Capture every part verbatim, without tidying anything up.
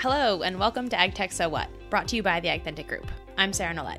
Hello, and welcome to AgTech So What, brought to you by the AgThentic Group. I'm Sarah Nolet.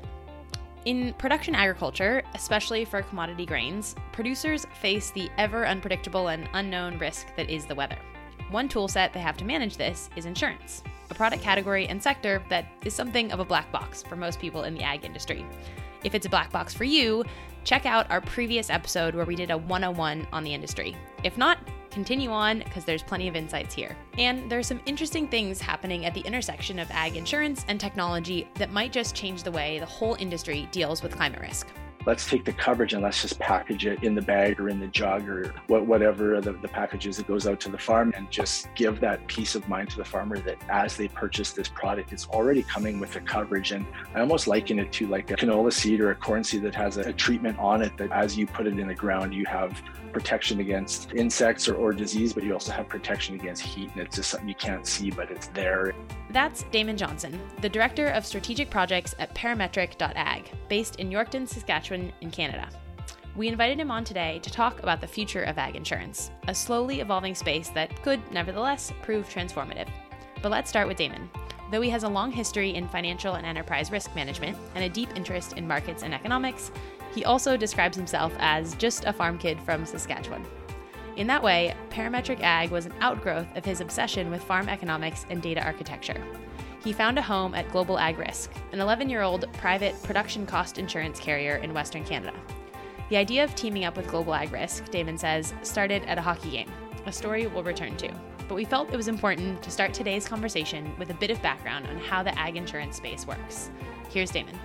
In production agriculture, especially for commodity grains, producers face the ever unpredictable and unknown risk that is the weather. One toolset they have to manage this is insurance, a product category and sector that is something of a black box for most people in the ag industry. If it's a black box for you, check out our previous episode where we did a one oh one on the industry. If not, continue on because there's plenty of insights here. And there's some interesting things happening at the intersection of ag insurance and technology that might just change the way the whole industry deals with climate risk. Let's take the coverage and let's just package it in the bag or in the jug or whatever the, the package is that goes out to the farm, and just give that peace of mind to the farmer that as they purchase this product, it's already coming with the coverage. And I almost liken it to like a canola seed or a corn seed that has a, a treatment on it that as you put it in the ground, you have protection against insects or, or disease, but you also have protection against heat. And it's just something you can't see, but it's there. That's Damon Johnson, the Director of Strategic Projects at Parametric dot ag, based in Yorkton, Saskatchewan in Canada. We invited him on today to talk about the future of ag insurance, a slowly evolving space that could, nevertheless, prove transformative. But let's start with Damon. Though he has a long history in financial and enterprise risk management and a deep interest in markets and economics, he also describes himself as just a farm kid from Saskatchewan. In that way, Parametric Ag was an outgrowth of his obsession with farm economics and data architecture. He found a home at Global Ag Risk, an eleven-year-old private production cost insurance carrier in Western Canada. The idea of teaming up with Global Ag Risk, Damon says, started at a hockey game, a story we'll return to. But we felt it was important to start today's conversation with a bit of background on how the ag insurance space works. Here's Damon.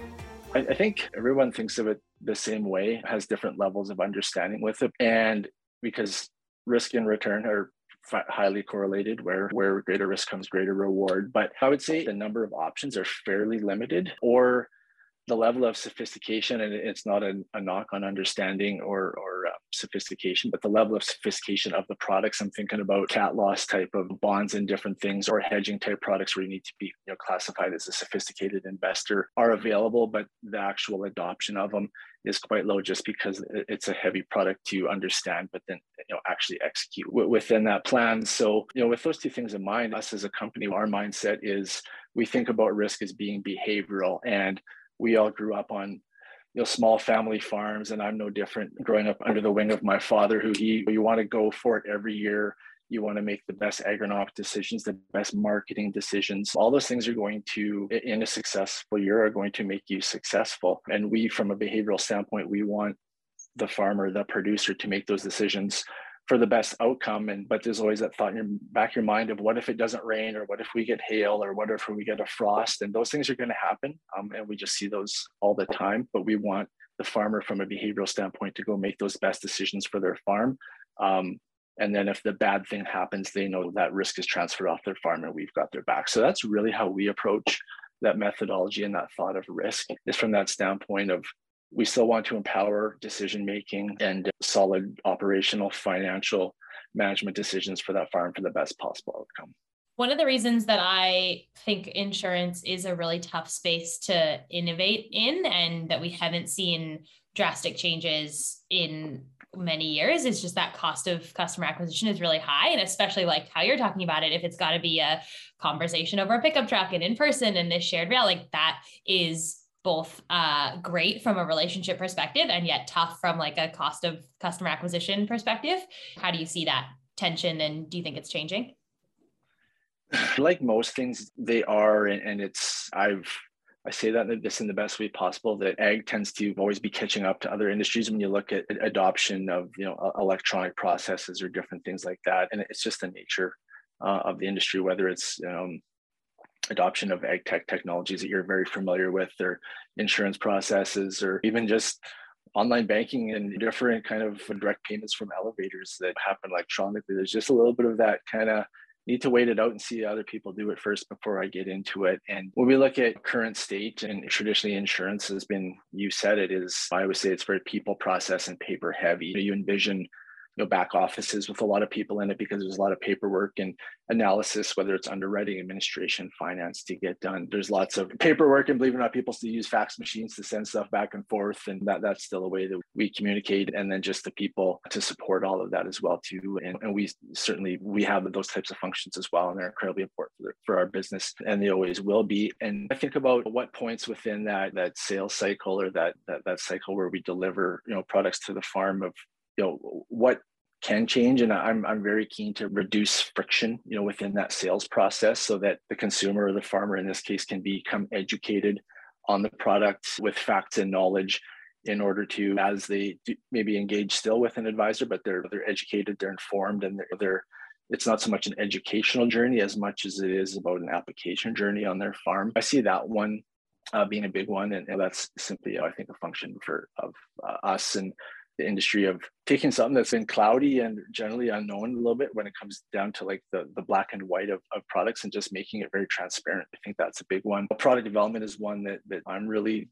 I, I think everyone thinks of it the same way, has different levels of understanding with it. And because risk and return are highly correlated, where where greater risk comes greater reward. But I would say the number of options are fairly limited, or the level of sophistication, and it's not a, a knock on understanding or, or uh, sophistication, but the level of sophistication of the products. I'm thinking about cat loss type of bonds and different things, or hedging type products where you need to be you know, classified as a sophisticated investor are available, but the actual adoption of them is quite low just because it's a heavy product to understand, but then you know actually execute within that plan. So you know, with those two things in mind, us as a company, our mindset is we think about risk as being behavioral, and we all grew up on you know small family farms, and I'm no different. Growing up under the wing of my father, who he you want to go for it every year. You want to make the best agronomic decisions, the best marketing decisions. All those things are going to, in a successful year, are going to make you successful. And we, from a behavioral standpoint, we want the farmer, the producer, to make those decisions for the best outcome. And but there's always that thought in your back of your mind of what if it doesn't rain, or what if we get hail, or what if we get a frost? And those things are going to happen. Um, and we just see those all the time. But we want the farmer, from a behavioral standpoint, to go make those best decisions for their farm. Um, And then if the bad thing happens, they know that risk is transferred off their farm and we've got their back. So that's really how we approach that methodology and that thought of risk, is from that standpoint of we still want to empower decision-making and solid operational financial management decisions for that farm for the best possible outcome. One of the reasons that I think insurance is a really tough space to innovate in, and that we haven't seen drastic changes in many years, is just that cost of customer acquisition is really high. And especially like how you're talking about it, if it's got to be a conversation over a pickup truck and in person and this shared rail, like that is both uh, great from a relationship perspective and yet tough from like a cost of customer acquisition perspective. How do you see that tension, and do you think it's changing? Like most things, they are, and, and it's, I've, I say that this in the best way possible, that ag tends to always be catching up to other industries when you look at adoption of, you know, electronic processes or different things like that. And it's just the nature uh, of the industry, whether it's, um, adoption of ag tech technologies that you're very familiar with, or insurance processes, or even just online banking and different kind of direct payments from elevators that happen electronically. There's just a little bit of that kind of need to wait it out and see other people do it first before I get into it. And when we look at current state, and traditionally insurance has been, you said it is, I would say it's very people, process, and paper heavy. You envision you know, back offices with a lot of people in it because there's a lot of paperwork and analysis, whether it's underwriting, administration, finance to get done. There's lots of paperwork, and believe it or not, people still use fax machines to send stuff back and forth. And that, that's still a way that we communicate. And then just the people to support all of that as well too. And, and we certainly, we have those types of functions as well. And they're incredibly important for, for our business, and they always will be. And I think about what points within that, that sales cycle or that, that, that cycle where we deliver, you know, products to the farm of, you know, what can change. And I'm I'm very keen to reduce friction, you know, within that sales process so that the consumer or the farmer in this case can become educated on the product with facts and knowledge in order to, as they do, maybe engage still with an advisor, but they're they're educated, they're informed, and they're, they're it's not so much an educational journey as much as it is about an application journey on their farm. I see that one uh, being a big one, and, and that's simply, I think, a function for of uh, us and the industry of taking something that's been cloudy and generally unknown a little bit when it comes down to like the, the black and white of, of products and just making it very transparent. I think that's a big one. Product development is one that, that I'm really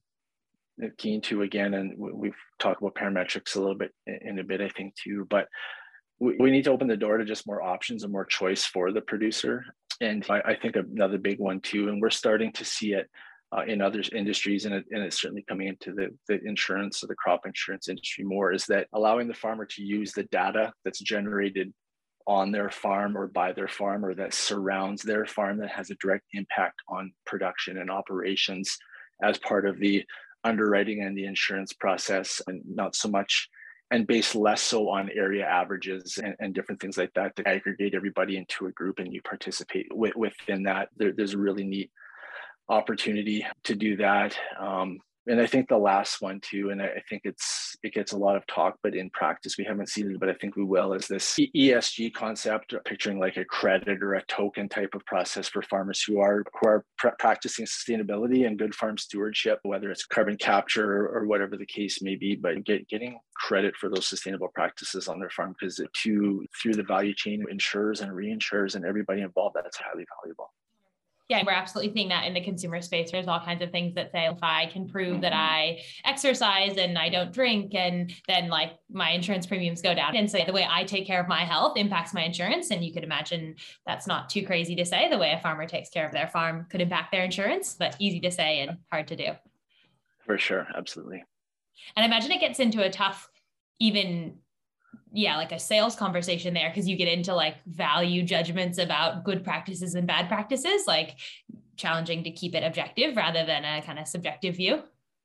keen to again, and we've talked about parametrics a little bit in a bit, I think too, but we, we need to open the door to just more options and more choice for the producer. And I, I think another big one too, and we're starting to see it Uh, in other industries, and, it, and it's certainly coming into the, the insurance or the crop insurance industry more, is that allowing the farmer to use the data that's generated on their farm or by their farm or that surrounds their farm that has a direct impact on production and operations as part of the underwriting and the insurance process, and not so much, and based less so on area averages and, and different things like that to aggregate everybody into a group and you participate with, within that. There, there's a really neat opportunity to do that. Um, and I think the last one too, and I think it's it gets a lot of talk, but in practice we haven't seen it, but I think we will, is this E S G concept, picturing like a credit or a token type of process for farmers who are who are pr- practicing sustainability and good farm stewardship, whether it's carbon capture or, or whatever the case may be, but get, getting credit for those sustainable practices on their farm, because to through the value chain, insurers and reinsurers and everybody involved, that's highly valuable. Yeah, we're absolutely seeing that in the consumer space. There's all kinds of things that say, if I can prove that I exercise and I don't drink, and then like my insurance premiums go down. And so the way I take care of my health impacts my insurance. And you could imagine that's not too crazy to say. The way a farmer takes care of their farm could impact their insurance, but easy to say and hard to do. For sure. Absolutely. And I imagine it gets into a tough, even yeah, like a sales conversation there, because you get into like value judgments about good practices and bad practices, like challenging to keep it objective rather than a kind of subjective view.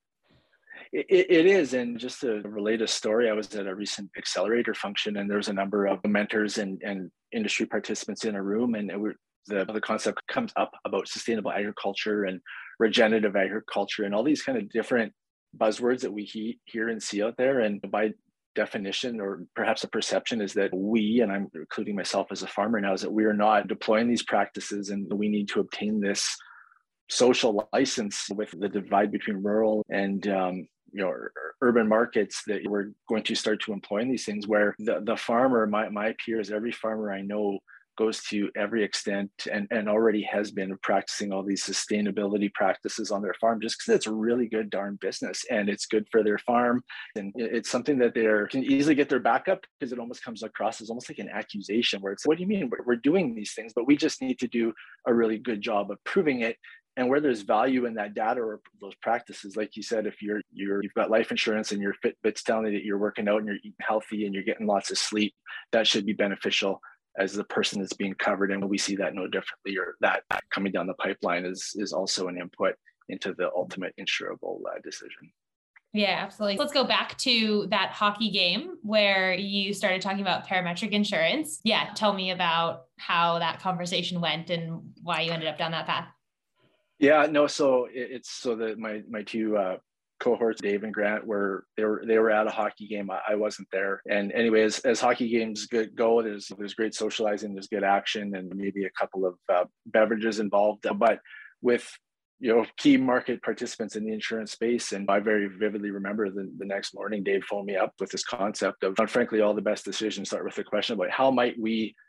It, it is. And just to relate a story, I was at a recent accelerator function, and there was a number of mentors and, and industry participants in a room, and it were, the, the concept comes up about sustainable agriculture and regenerative agriculture and all these kind of different buzzwords that we he, hear and see out there. And by definition, or perhaps a perception, is that we, and I'm including myself as a farmer now, is that we are not deploying these practices, and we need to obtain this social license with the divide between rural and um, you know urban markets, that we're going to start to employ these things where the, the farmer, my, my peers, every farmer I know goes to every extent and, and already has been practicing all these sustainability practices on their farm, just because it's a really good darn business and it's good for their farm. And it's something that they can easily get their back up, because it almost comes across as almost like an accusation where it's, what do you mean? We're, we're doing these things, but we just need to do a really good job of proving it. And where there's value in that data or those practices, like you said, if you're you're you've got life insurance and your Fitbit's telling you that you're working out and you're eating healthy and you're getting lots of sleep, that should be beneficial as the person that's being covered. And we see that no differently, or that coming down the pipeline is is also an input into the ultimate insurable uh, decision. Yeah, absolutely. Let's go back to that hockey game where you started talking about parametric insurance. Yeah, tell me about how that conversation went and why you ended up down that path. Yeah, no, so it, it's so that my my two uh, cohorts, Dave and Grant, were they were they were at a hockey game. I, I wasn't there. And anyway, as, as hockey games go, there's there's great socializing, there's good action, and maybe a couple of uh, beverages involved. But with you know key market participants in the insurance space, and I very vividly remember the, the next morning, Dave phoned me up with this concept of, frankly, all the best decisions start with the question about how might we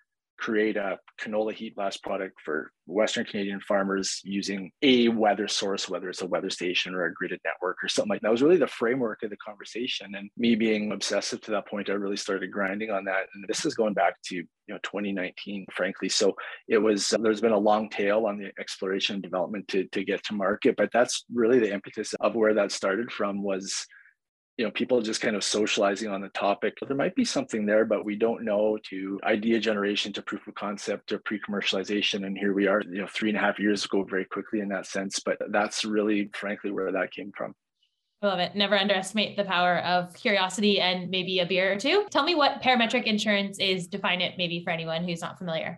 create a canola heat blast product for Western Canadian farmers using a weather source, whether it's a weather station or a gridded network or something like that. That was really the framework of the conversation. And me being obsessive to that point, I really started grinding on that. And this is going back to, you know, twenty nineteen, frankly. So it was, there's been a long tail on the exploration and development to, to get to market, but that's really the impetus of where that started from was, you know, people just kind of socializing on the topic. There might be something there, but we don't know, to idea generation, to proof of concept, to pre-commercialization. And here we are, you know, three and a half years go very quickly in that sense. But that's really, frankly, where that came from. I love it. Never underestimate the power of curiosity and maybe a beer or two. Tell me what parametric insurance is. Define it maybe for anyone who's not familiar.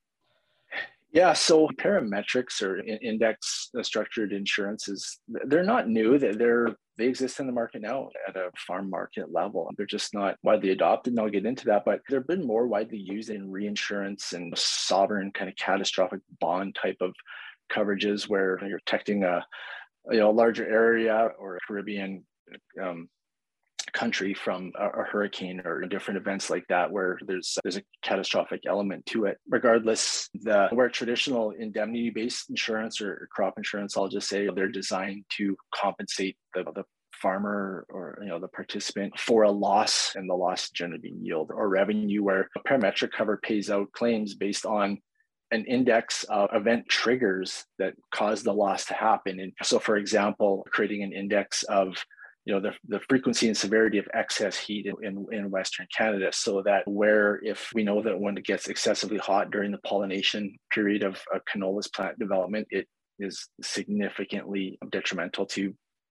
Yeah, so parametrics or index structured insurances, they're not new. They're they exist in the market now at a farm market level. They're just not widely adopted, and I'll get into that, but they've been more widely used in reinsurance and sovereign kind of catastrophic bond type of coverages where you're protecting a, you know, a larger area or a Caribbean um, country from a, a hurricane or different events like that, where there's there's a catastrophic element to it. Regardless, the where traditional indemnity-based insurance or crop insurance, I'll just say they're designed to compensate the, the farmer or, you know, the participant for a loss, and the loss generally being yield or revenue, where a parametric cover pays out claims based on an index of event triggers that cause the loss to happen. And so, for example, creating an index of, you know, the, the frequency and severity of excess heat in, in, in Western Canada, so that where if we know that when it gets excessively hot during the pollination period of a canola's plant development, it is significantly detrimental to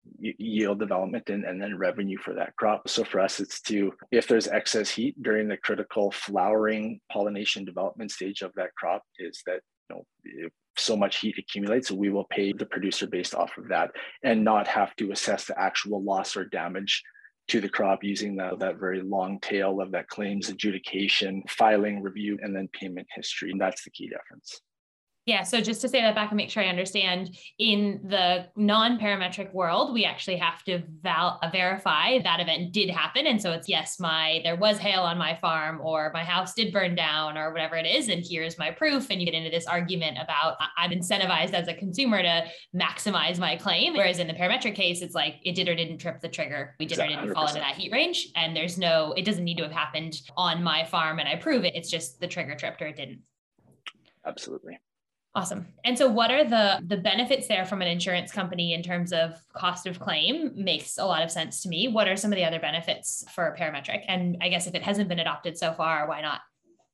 yield development and, and then revenue for that crop. So for us, it's to, if there's excess heat during the critical flowering pollination development stage of that crop, is that, you know, if so much heat accumulates, we will pay the producer based off of that and not have to assess the actual loss or damage to the crop using that, that very long tail of that claims adjudication, filing, review, and then payment history. And that's the key difference. Yeah. So just to say that back and make sure I understand, in the non-parametric world, we actually have to val- verify that event did happen. And so it's, yes, my, there was hail on my farm, or my house did burn down, or whatever it is. And here's my proof. And you get into this argument about, I'm incentivized as a consumer to maximize my claim. Whereas in the parametric case, it's like, it did or didn't trip the trigger. We did or didn't fall into that heat range. And there's no, it doesn't need to have happened on my farm and I prove it. It's just the trigger tripped or it didn't. Absolutely. Awesome. And so what are the, the benefits there from an insurance company in terms of cost of claim? Makes a lot of sense to me. What are some of the other benefits for a parametric? And I guess if it hasn't been adopted so far, why not?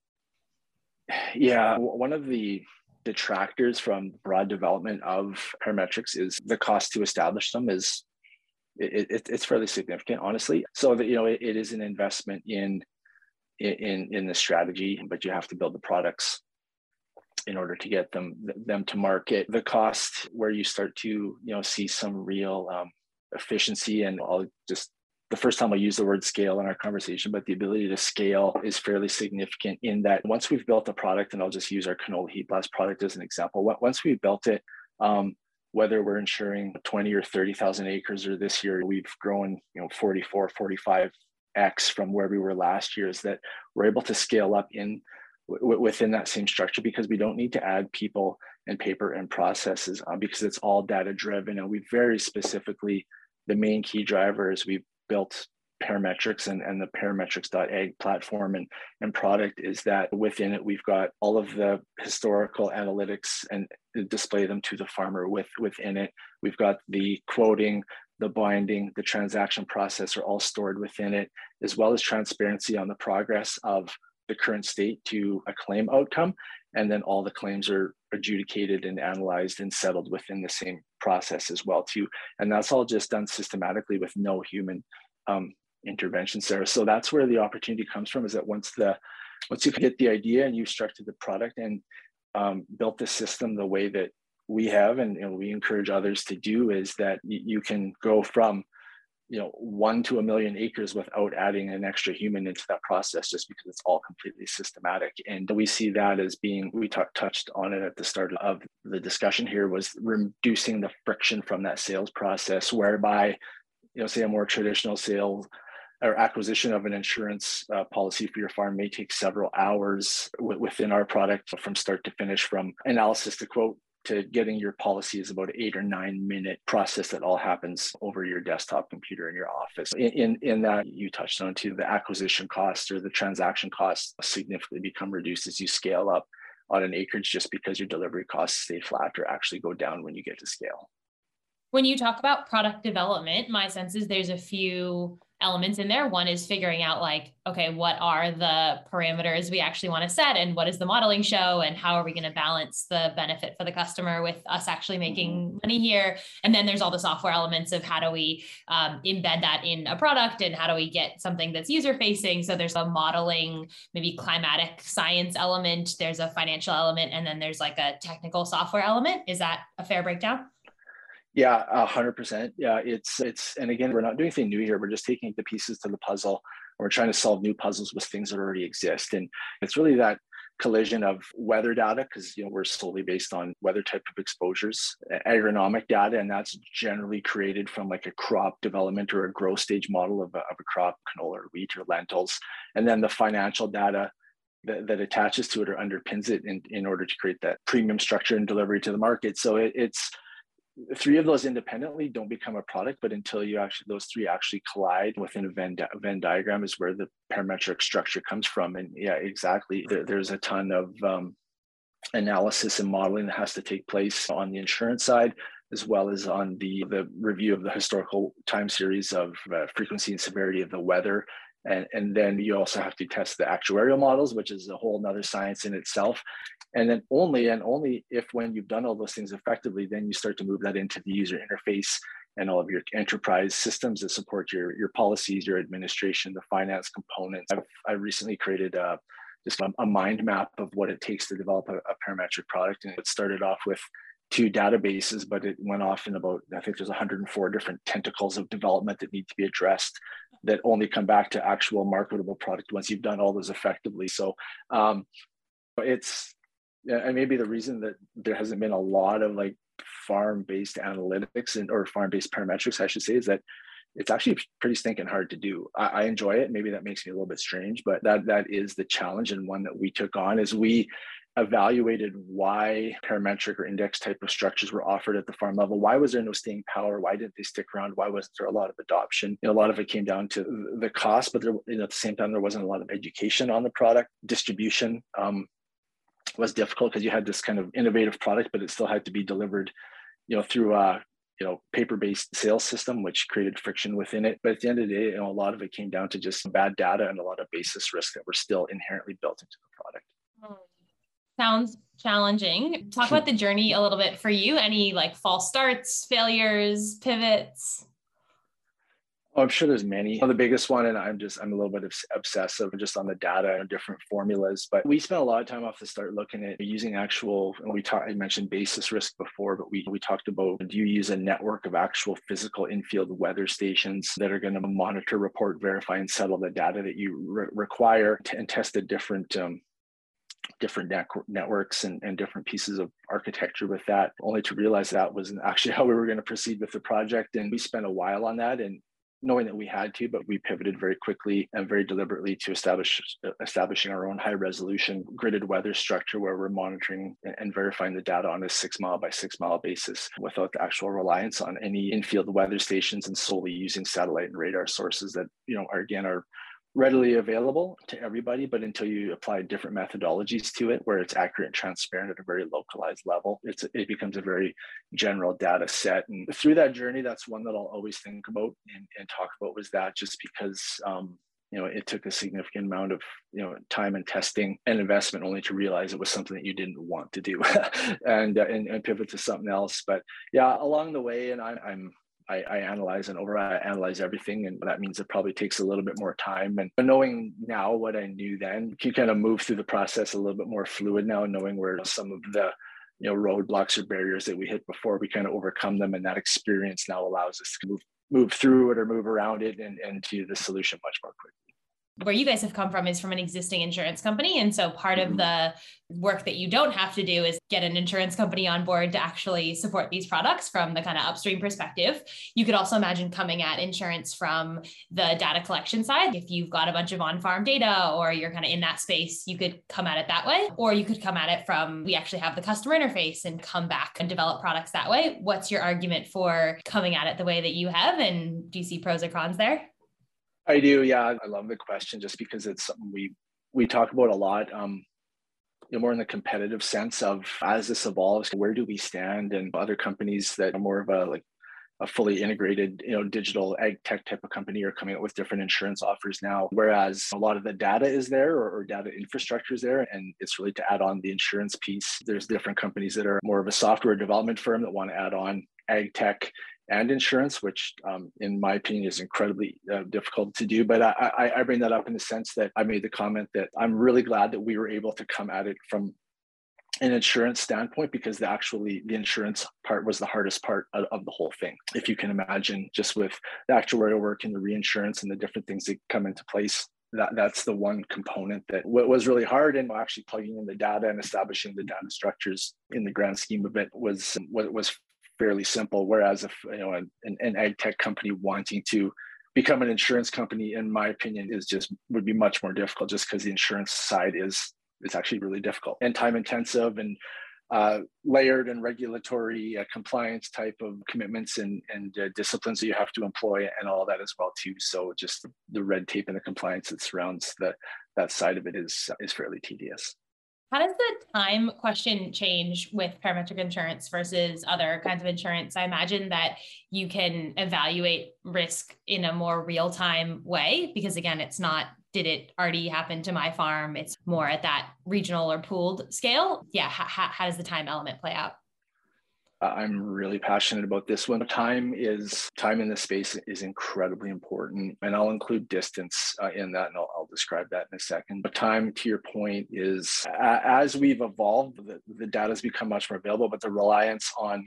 Yeah, one of the detractors from broad development of parametrics is the cost to establish them is, it, it, it's fairly significant, honestly. So that, you know, it, it is an investment in, in, in the strategy, but you have to build the products in order to get them them to market. The cost where you start to, you know, see some real um, efficiency, and I'll just, the first time I use the word scale in our conversation, but the ability to scale is fairly significant in that once we've built a product, and I'll just use our canola heat blast product as an example. Once we've built it, um, whether we're insuring twenty or thirty thousand acres, or this year we've grown, you know, forty-four, forty-five X from where we were last year, is that we're able to scale up in within that same structure, because we don't need to add people and paper and processes, uh, because it's all data driven. And we very specifically, the main key driver is we've built parametrics and, and the parametrics dot ag platform and, and product is that within it, we've got all of the historical analytics and display them to the farmer with within it. We've got the quoting, the binding, the transaction process are all stored within it, as well as transparency on the progress of the current state to a claim outcome. And then all the claims are adjudicated and analyzed and settled within the same process as well too. And that's all just done systematically with no human um, interventions there. So that's where the opportunity comes from, is that once the once you get the idea and you've structured the product and um, built the system the way that we have, and, and we encourage others to do, is that y- you can go from, you know, one to a million acres without adding an extra human into that process, just because it's all completely systematic. And we see that as being, we t- touched on it at the start of the discussion here, was reducing the friction from that sales process, whereby, you know, say a more traditional sales or acquisition of an insurance uh, policy for your farm may take several hours w- within our product from start to finish, from analysis to quote to getting your policy is about eight or nine minute process that all happens over your desktop computer in your office. In, in, in that, you touched on too, the acquisition costs or the transaction costs significantly become reduced as you scale up on an acreage, just because your delivery costs stay flat or actually go down when you get to scale. When you talk about product development, my sense is there's a few elements in there. One is figuring out like, okay, what are the parameters we actually want to set, and what does the modeling show, and how are we going to balance the benefit for the customer with us actually making money here? And then there's all the software elements of how do we um, embed that in a product, and how do we get something that's user facing? So there's a modeling, maybe climatic science element, there's a financial element, and then there's like a technical software element. Is that a fair breakdown? Yeah, a hundred percent. Yeah, it's it's, and again, we're not doing anything new here. We're just taking the pieces to the puzzle. We're trying to solve new puzzles with things that already exist, and it's really that collision of weather data, because you know we're solely based on weather type of exposures, agronomic data, and that's generally created from like a crop development or a growth stage model of a, of a crop, canola or wheat or lentils, and then the financial data that, that attaches to it or underpins it in, in order to create that premium structure and delivery to the market. So it, it's three of those independently don't become a product, but until you actually, those three actually collide within a Venn, di- Venn diagram is where the parametric structure comes from. And yeah, exactly. There, there's a ton of um, analysis and modeling that has to take place on the insurance side, as well as on the, the review of the historical time series of uh, frequency and severity of the weather. And, and then you also have to test the actuarial models, which is a whole nother science in itself. And then only and only if when you've done all those things effectively, then you start to move that into the user interface and all of your enterprise systems that support your, your policies, your administration, the finance components. I've, I recently created a, just a, a mind map of what it takes to develop a, a parametric product. And it started off with two databases, but it went off in about, I think there's one hundred four different tentacles of development that need to be addressed that only come back to actual marketable product once you've done all those effectively. So um, it's, and maybe the reason that there hasn't been a lot of like farm-based analytics and or farm-based parametrics, I should say, is that it's actually pretty stinking hard to do. I, I enjoy it. Maybe that makes me a little bit strange, but that that is the challenge, and one that we took on as we evaluated why parametric or index type of structures were offered at the farm level. Why was there no staying power? Why didn't they stick around? Why wasn't there a lot of adoption? You know, a lot of it came down to the cost, but there, you know, at the same time, there wasn't a lot of education on the product. Distribution um, was difficult because you had this kind of innovative product, but it still had to be delivered, you know, through a you know paper-based sales system, which created friction within it. But at the end of the day, you know, a lot of it came down to just bad data and a lot of basis risk that were still inherently built into the product. Sounds challenging. Talk about the journey a little bit for you. Any like false starts, failures, pivots? Oh, I'm sure there's many. The biggest one, and I'm just, I'm a little bit obsessive just on the data and different formulas, but we spent a lot of time off the start looking at using actual, and we talked, I mentioned basis risk before, but we, we talked about, do you use a network of actual physical infield weather stations that are going to monitor, report, verify, and settle the data that you re- require to, and test the different, um, different net- networks and, and different pieces of architecture with that, only to realize that wasn't actually how we were going to proceed with the project. And we spent a while on that, and knowing that we had to, but we pivoted very quickly and very deliberately to establish establishing our own high resolution gridded weather structure where we're monitoring and verifying the data on a six mile by six mile basis without the actual reliance on any infield weather stations, and solely using satellite and radar sources that, you know, are again are readily available to everybody, but until you apply different methodologies to it where it's accurate and transparent at a very localized level, it's it becomes a very general data set. And through that journey, that's one that I'll always think about and, and talk about, was that just because um, you know, it took a significant amount of, you know, time and testing and investment only to realize it was something that you didn't want to do and, uh, and and pivot to something else. But yeah, along the way, and I, I'm I, I analyze and over analyze everything, and that means it probably takes a little bit more time. And knowing now what I knew then, you kind of move through the process a little bit more fluid now, knowing where some of the, you know, roadblocks or barriers that we hit before, we kind of overcome them, and that experience now allows us to move move through it or move around it and, and to the solution much more quickly. where you guys have come from is from an existing insurance company. And so part of the work that you don't have to do is get an insurance company on board to actually support these products from the kind of upstream perspective. You could also imagine coming at insurance from the data collection side. If you've got a bunch of on-farm data or you're kind of in that space, you could come at it that way. Or you could come at it from, we actually have the customer interface and come back and develop products that way. What's your argument for coming at it the way that you have? And do you see pros or cons there? I do. Yeah. I love the question just because it's something we, we talk about a lot. Um, you know, more in the competitive sense of as this evolves, where do we stand? And other companies that are more of a like a fully integrated, you know, digital ag tech type of company are coming out with different insurance offers now. Whereas a lot of the data is there or, or data infrastructure is there, and it's really to add on the insurance piece. There's different companies that are more of a software development firm that want to add on ag tech and insurance, which um, in my opinion is incredibly uh, difficult to do. But I, I, I bring that up in the sense that I made the comment that I'm really glad that we were able to come at it from an insurance standpoint, because the actually the insurance part was the hardest part of, of the whole thing. If you can imagine, just with the actuarial work and the reinsurance and the different things that come into place, that that's the one component that w- was really hard. And actually plugging in the data and establishing the data structures in the grand scheme of it was was fairly simple. Whereas if you know an, an ag tech company wanting to become an insurance company, in my opinion, is just would be much more difficult, just because the insurance side is it's actually really difficult and time intensive and uh, layered and regulatory uh, compliance type of commitments and, and uh, disciplines that you have to employ and all that as well too. So just the red tape and the compliance that surrounds the, that side of it is, is fairly tedious. How does the time question change with parametric insurance versus other kinds of insurance? I imagine that you can evaluate risk in a more real-time way, because again, it's not, did it already happen to my farm? It's more at that regional or pooled scale. Yeah. How, how does the time element play out? I'm really passionate about this one. Time is time in this space is incredibly important, and I'll include distance uh, in that, and I'll, I'll describe that in a second. But time, to your point, is uh, as we've evolved, the, the data has become much more available, but the reliance on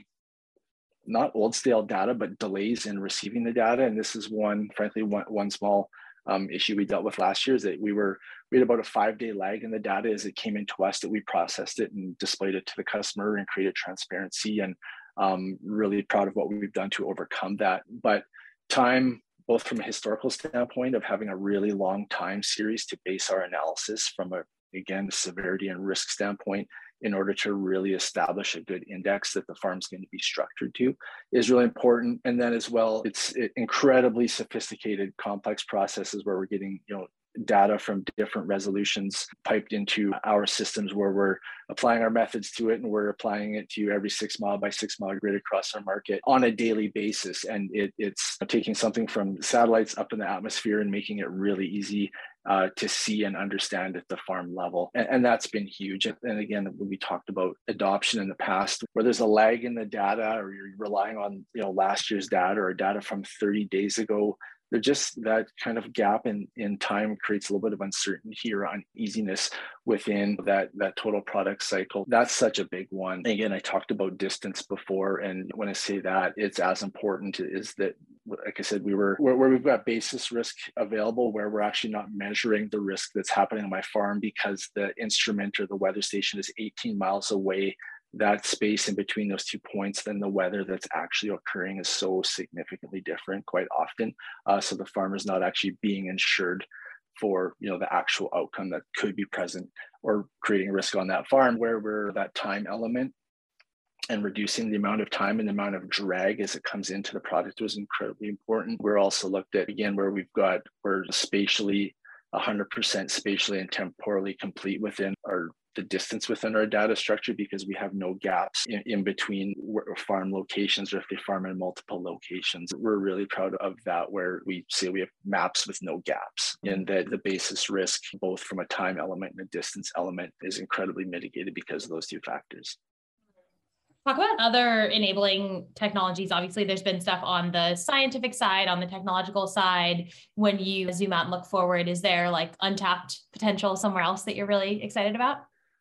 not old stale data, but delays in receiving the data, and this is one, frankly, one one small um, issue we dealt with last year is that we were we had about a five day lag in the data as it came into us, that we processed it and displayed it to the customer and created transparency, and um, really proud of what we've done to overcome that. But time, both from a historical standpoint of having a really long time series to base our analysis from a, again, severity and risk standpoint, in order to really establish a good index that the farm's going to be structured to, is really important. And then as well, it's incredibly sophisticated, complex processes where we're getting, you know, data from different resolutions piped into our systems, where we're applying our methods to it, and we're applying it to every six mile by six mile grid across our market on a daily basis. And it, it's taking something from satellites up in the atmosphere and making it really easy uh, to see and understand at the farm level. And, and that's been huge. And again, we talked about adoption in the past, where there's a lag in the data, or you're relying on, you know, last year's data or data from thirty days ago. They're just that kind of gap in, in time creates a little bit of uncertainty or uneasiness within that, that total product cycle. That's such a big one. Again, I talked about distance before. And when I say that, it's as important is that, like I said, we were where, where we've got basis risk available, where we're actually not measuring the risk that's happening on my farm because the instrument or the weather station is eighteen miles away. That space in between those two points, then the weather that's actually occurring is so significantly different quite often. Uh, so the farmer's not actually being insured for, you know, the actual outcome that could be present or creating risk on that farm, where we're that time element and reducing the amount of time and the amount of drag as it comes into the product was incredibly important. We're also looked at, again, where we've got, we're spatially one hundred percent spatially and temporally complete within our the distance within our data structure, because we have no gaps in, in between farm locations, or if they farm in multiple locations. We're really proud of that, where we say we have maps with no gaps, and that the basis risk, both from a time element and a distance element, is incredibly mitigated because of those two factors. Talk about other enabling technologies. Obviously, there's been stuff on the scientific side, on the technological side. When you zoom out and look forward, is there like untapped potential somewhere else that you're really excited about?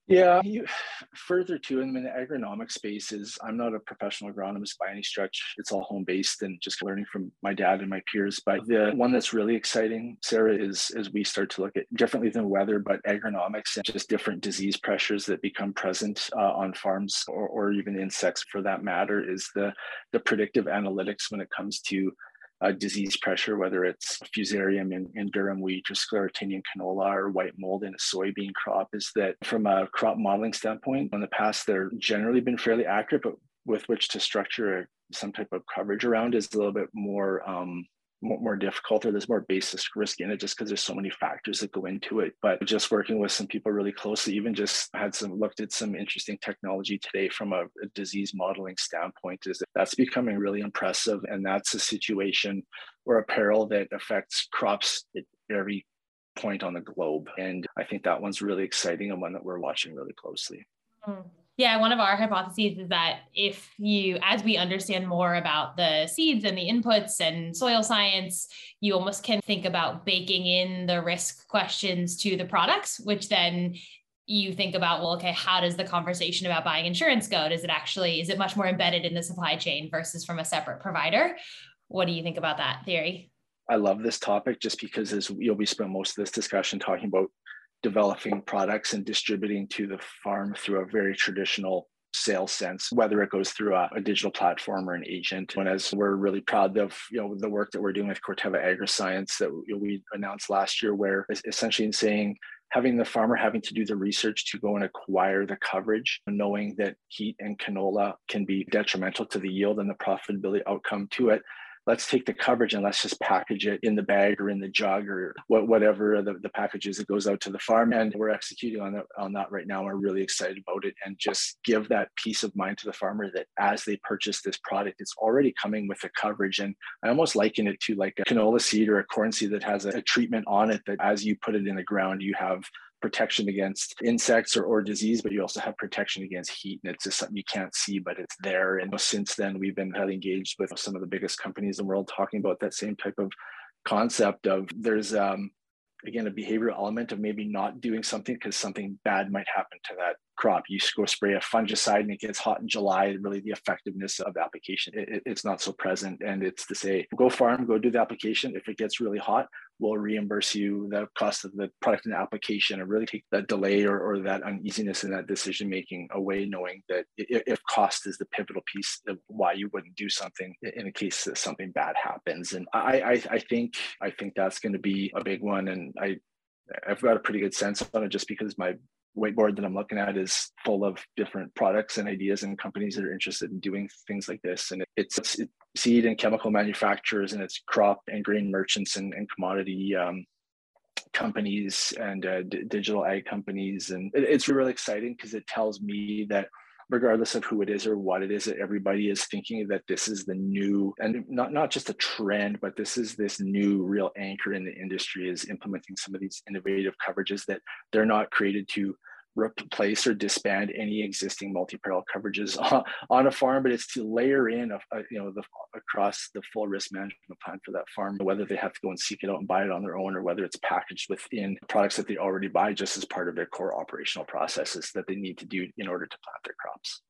Yeah, you, further to in the agronomic space is I'm not a professional agronomist by any stretch. It's all home based and just learning from my dad and my peers. But the one that's really exciting, Sarah, is as we start to look at differently than weather, but agronomics and just different disease pressures that become present uh, on farms or, or even insects for that matter, is the the predictive analytics when it comes to Uh, disease pressure, whether it's fusarium in, in durum wheat or sclerotinia in canola or white mold in a soybean crop, is that from a crop modeling standpoint, in the past, they're generally been fairly accurate, but with which to structure a, some type of coverage around is a little bit more um, more, more difficult, or there's more basis risk in it just because there's so many factors that go into it. But just working with some people really closely, even just had some looked at some interesting technology today from a, a disease modeling standpoint, is that that's becoming really impressive. And that's a situation or a peril that affects crops at every point on the globe. And I think that one's really exciting and one that we're watching really closely. Mm. Yeah, one of our hypotheses is that if you, as we understand more about the seeds and the inputs and soil science, you almost can think about baking in the risk questions to the products, which then you think about, well, okay, how does the conversation about buying insurance go? Does it actually, is it much more embedded in the supply chain versus from a separate provider? What do you think about that theory? I love this topic just because as you'll be spent most of this discussion talking about developing products and distributing to the farm through a very traditional sales sense, whether it goes through a, a digital platform or an agent. And as we're really proud of, you know, the work that we're doing with Corteva Agriscience that we announced last year, where essentially in saying, having the farmer having to do the research to go and acquire the coverage, knowing that heat and canola can be detrimental to the yield and the profitability outcome to it. Let's take the coverage and let's just package it in the bag or in the jug or what, whatever the, the package is that goes out to the farm. And we're executing on that, on that right now. We're really excited about it, and just give that peace of mind to the farmer that as they purchase this product, it's already coming with the coverage. And I almost liken it to like a canola seed or a corn seed that has a, a treatment on it that as you put it in the ground, you have protection against insects or, or disease, but you also have protection against heat. And it's just something you can't see, but it's there. And since then, we've been highly engaged with some of the biggest companies in the world talking about that same type of concept of there's, um, again, a behavioral element of maybe not doing something because something bad might happen to that crop. You go spray a fungicide and it gets hot in July, really the effectiveness of the application, it, it's not so present. And it's to say, go farm, go do the application. If it gets really hot, we'll reimburse you the cost of the product and application, and really take that delay or, or that uneasiness in that decision making away, knowing that if, if cost is the pivotal piece of why you wouldn't do something in a case that something bad happens. And I, I, I think I think that's going to be a big one. And I I've got a pretty good sense on it just because my whiteboard that I'm looking at is full of different products and ideas and companies that are interested in doing things like this. And it's, it's seed and chemical manufacturers, and it's crop and grain merchants and, and commodity um, companies and uh, d- digital ag companies. And it, it's really exciting because it tells me that regardless of who it is or what it is, that everybody is thinking that this is the new, and not, not just a trend, but this is this new real anchor in the industry, is implementing some of these innovative coverages that they're not created to replace or disband any existing multi-peril coverages on, on a farm, but it's to layer in a, a, you know the across the full risk management plan for that farm, whether they have to go and seek it out and buy it on their own, or whether it's packaged within products that they already buy just as part of their core operational processes that they need to do in order to plant their crops.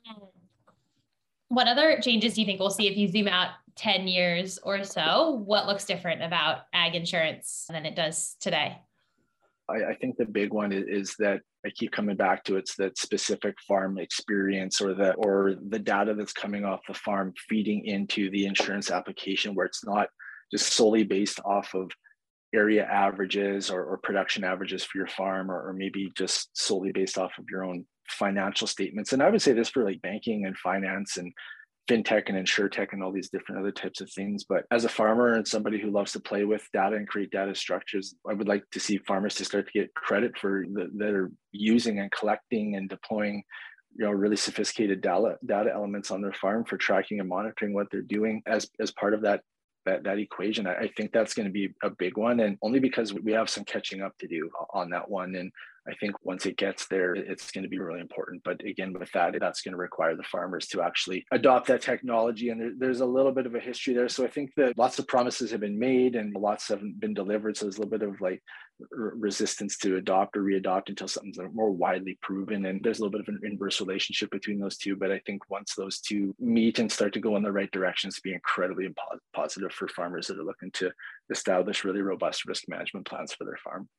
What other changes do you think we'll see if you zoom out ten years or so? What looks different about ag insurance than it does today? I, I think the big one is, is that I keep coming back to, it's that specific farm experience, or the or the data that's coming off the farm feeding into the insurance application, where it's not just solely based off of area averages or, or production averages for your farm, or, or maybe just solely based off of your own financial statements. And I would say this for like banking and finance and fintech and insurtech and all these different other types of things. But as a farmer and somebody who loves to play with data and create data structures, I would like to see farmers to start to get credit for the, that are using and collecting and deploying, you know, really sophisticated data data elements on their farm for tracking and monitoring what they're doing as as part of that that that equation. I, I think that's going to be a big one, and only because we have some catching up to do on that one. And I think once it gets there, it's going to be really important. But again, with that, that's going to require the farmers to actually adopt that technology. And there, there's a little bit of a history there. So I think that lots of promises have been made and lots haven't been delivered. So there's a little bit of like resistance to adopt or re-adopt until something's more widely proven. And there's a little bit of an inverse relationship between those two. But I think once those two meet and start to go in the right direction, it's be incredibly positive for farmers that are looking to establish really robust risk management plans for their farm.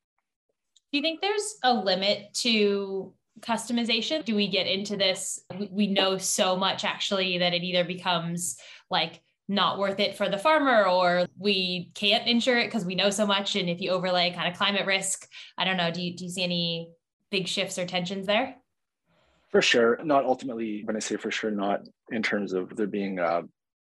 Do you think there's a limit to customization? Do we get into this? We know so much actually that it either becomes like not worth it for the farmer, or we can't insure it because we know so much. And if you overlay kind of climate risk, I don't know, do you, do you see any big shifts or tensions there? For sure. Not ultimately, when I say for sure, not in terms of there being a,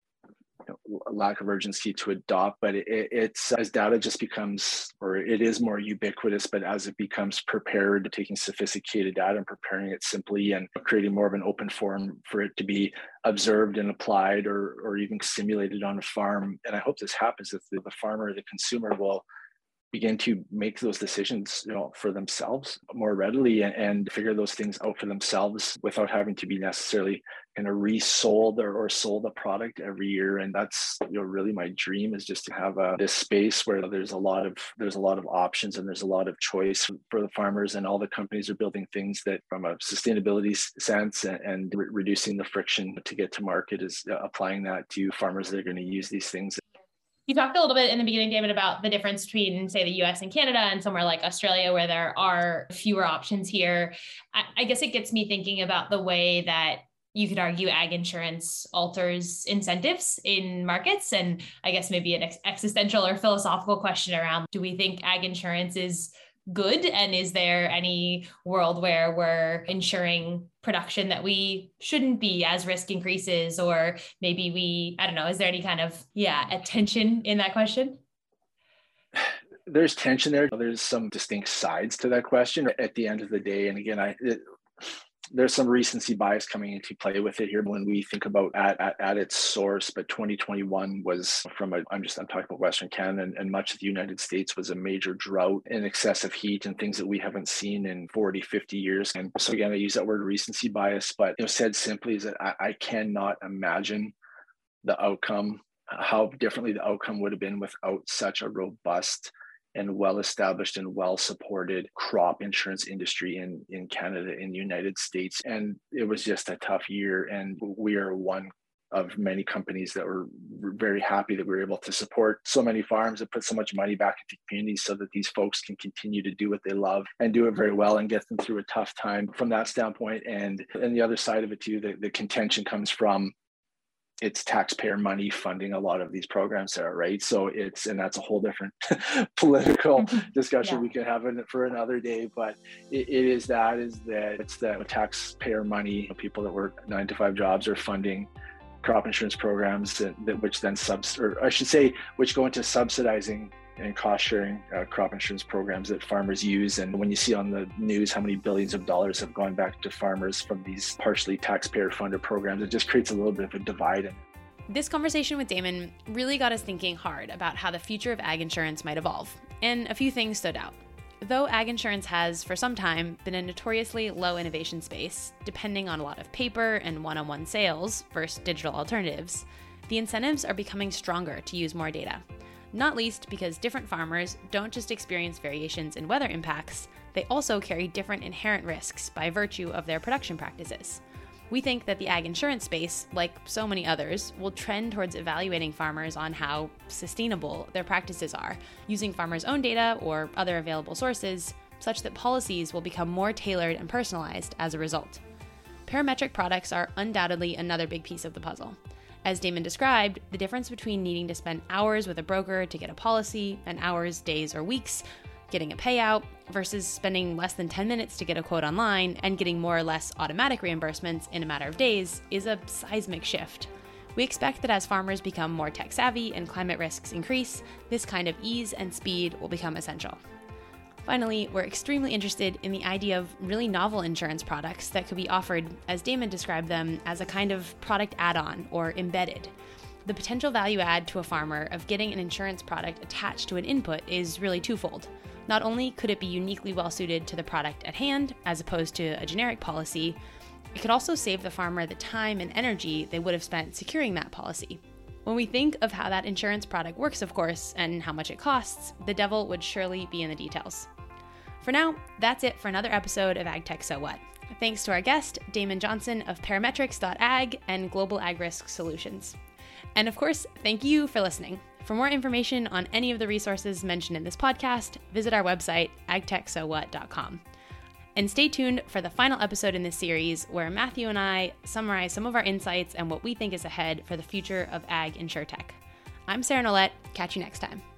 you know, a lack of urgency to adopt, but it, it's as data just becomes, or it is more ubiquitous, but as it becomes prepared, taking sophisticated data and preparing it simply and creating more of an open forum for it to be observed and applied or, or even simulated on a farm. And I hope this happens, that the, the farmer, the consumer will begin to make those decisions, you know, for themselves more readily and, and figure those things out for themselves without having to be necessarily kind of resold or, or sold a product every year. And that's, you know, really my dream, is just to have a, this space where there's a lot of there's a lot of options and there's a lot of choice for the farmers, and all the companies are building things that, from a sustainability sense and, and re- reducing the friction to get to market, is applying that to farmers that are going to use these things. You talked a little bit in the beginning, David, about the difference between, say, the U S and Canada and somewhere like Australia, where there are fewer options here. I, I guess it gets me thinking about the way that you could argue ag insurance alters incentives in markets. And I guess maybe an ex- existential or philosophical question around, do we think ag insurance is good? And is there any world where we're insuring production that we shouldn't be as risk increases? Or maybe we, I don't know, is there any kind of, yeah, a tension in that question? There's tension there. There's some distinct sides to that question at the end of the day. And again, I, it, there's some recency bias coming into play with it here when we think about at, at, at its source, but twenty twenty-one was from a, I'm just, I'm talking about Western Canada and, and much of the United States was a major drought and excessive heat and things that we haven't seen in forty, fifty years. And so again, I use that word recency bias, but you know, said simply is that I, I cannot imagine the outcome, how differently the outcome would have been without such a robust and well-established and well-supported crop insurance industry in, in Canada, in the United States. And it was just a tough year. And we are one of many companies that were very happy that we were able to support so many farms and put so much money back into communities so that these folks can continue to do what they love and do it very well and get them through a tough time from that standpoint. And, and the other side of it too, the, the contention comes from it's taxpayer money funding a lot of these programs there, right? So it's, and that's a whole different political discussion yeah. we could have for another day, but it, it is that, is that it's that taxpayer money, people that work nine to five jobs are funding crop insurance programs that, that which then subs, or I should say, which go into subsidizing and cost sharing uh, crop insurance programs that farmers use. And when you see on the news how many billions of dollars have gone back to farmers from these partially taxpayer funded programs, it just creates a little bit of a divide. This conversation with Damon really got us thinking hard about how the future of ag insurance might evolve. And a few things stood out. Though ag insurance has, for some time, been a notoriously low innovation space, depending on a lot of paper and one-on-one sales versus digital alternatives, the incentives are becoming stronger to use more data. Not least because different farmers don't just experience variations in weather impacts, they also carry different inherent risks by virtue of their production practices. We think that the ag insurance space, like so many others, will trend towards evaluating farmers on how sustainable their practices are, using farmers' own data or other available sources, such that policies will become more tailored and personalized as a result. Parametric products are undoubtedly another big piece of the puzzle. As Damon described, the difference between needing to spend hours with a broker to get a policy and hours, days, or weeks getting a payout versus spending less than ten minutes to get a quote online and getting more or less automatic reimbursements in a matter of days is a seismic shift. We expect that as farmers become more tech savvy and climate risks increase, this kind of ease and speed will become essential. Finally, we're extremely interested in the idea of really novel insurance products that could be offered, as Damon described them, as a kind of product add-on or embedded. The potential value add to a farmer of getting an insurance product attached to an input is really twofold. Not only could it be uniquely well suited to the product at hand, as opposed to a generic policy, it could also save the farmer the time and energy they would have spent securing that policy. When we think of how that insurance product works, of course, and how much it costs, the devil would surely be in the details. For now, that's it for another episode of AgTech So What. Thanks to our guest, Damon Johnson of parametrics dot ag and Global Ag Risk Solutions. And of course, thank you for listening. For more information on any of the resources mentioned in this podcast, visit our website, ag tech so what dot com. And stay tuned for the final episode in this series, where Matthew and I summarize some of our insights and what we think is ahead for the future of ag insurtech. I'm Sarah Nolet. Catch you next time.